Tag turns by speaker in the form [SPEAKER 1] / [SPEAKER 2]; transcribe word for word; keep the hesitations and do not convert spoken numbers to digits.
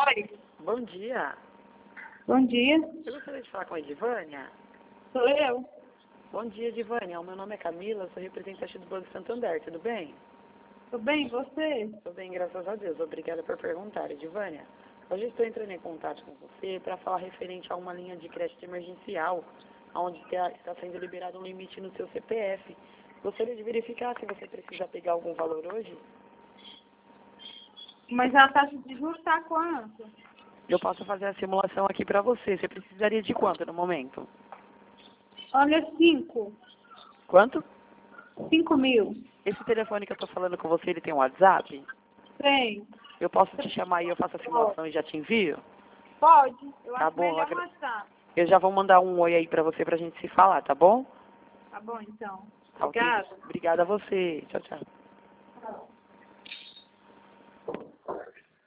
[SPEAKER 1] Oi.
[SPEAKER 2] Bom dia.
[SPEAKER 1] Bom dia.
[SPEAKER 2] Eu gostaria de falar com a Edivânia.
[SPEAKER 1] Sou eu.
[SPEAKER 2] Bom dia, Edivânia. O meu nome é Camila, sou representante do Banco Santander. Tudo bem?
[SPEAKER 1] Tudo bem, e você?
[SPEAKER 2] Tudo bem, graças a Deus. Obrigada por perguntar, Edivânia. Hoje estou entrando em contato com você para falar referente a uma linha de crédito emergencial, onde está sendo liberado um limite no seu C P F. Gostaria de verificar se você precisa pegar algum valor hoje.
[SPEAKER 1] Mas a taxa de juros está quanto?
[SPEAKER 2] Eu posso fazer a simulação aqui para você. Você precisaria de quanto no momento?
[SPEAKER 1] Olha, cinco.
[SPEAKER 2] Quanto?
[SPEAKER 1] Cinco mil.
[SPEAKER 2] Esse telefone que eu estou falando com você, ele tem um WhatsApp?
[SPEAKER 1] Tem.
[SPEAKER 2] Eu posso te chamar e eu faço a simulação e já te envio?
[SPEAKER 1] Pode. Eu
[SPEAKER 2] Tá
[SPEAKER 1] acho
[SPEAKER 2] bom,
[SPEAKER 1] melhor
[SPEAKER 2] agra-
[SPEAKER 1] WhatsApp.
[SPEAKER 2] Eu já vou mandar um oi aí pra você pra gente se falar, tá bom?
[SPEAKER 1] Tá bom, então.
[SPEAKER 2] Tá ok.
[SPEAKER 1] Obrigada.
[SPEAKER 2] Obrigada a você. Tchau, tchau.